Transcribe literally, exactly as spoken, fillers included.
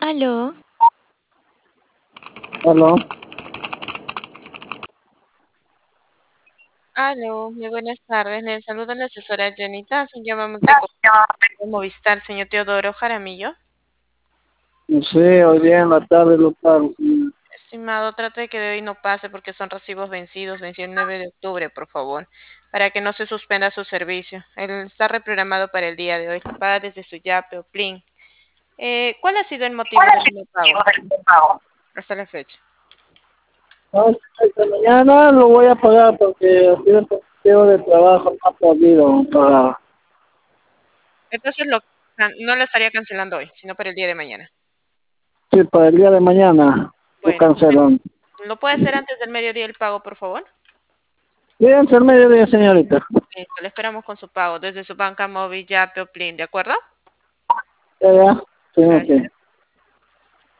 Aló, Aló, Aló, muy buenas tardes. Le saluda la asesora Janita. Se llama de Movistar, señor Teodoro Jaramillo. no sé, hoy día en la tarde lo pago. Sí, Estimado, trate de que de hoy no pase porque son recibos vencidos, venció el nueve de octubre, por favor, para que no se suspenda su servicio. Él está reprogramado para el día de hoy. Paga desde su Yape o Plin. Eh, ¿cuál ha sido el motivo del no pago hasta la fecha? no, esta mañana lo voy a pagar porque ha sido un motivo de trabajo, no ha podido pagar. Entonces lo, can- no lo estaría cancelando hoy, sino para el día de mañana. Sí, para el día de mañana lo Bueno, cancelan. ¿lo puede hacer antes del mediodía el pago, por favor? Díganse el mediodía, señorita. Listo, le esperamos con su pago desde su banca móvil, Yape o Plin, ¿de acuerdo? Ya, ya, sí, Gracias. ok.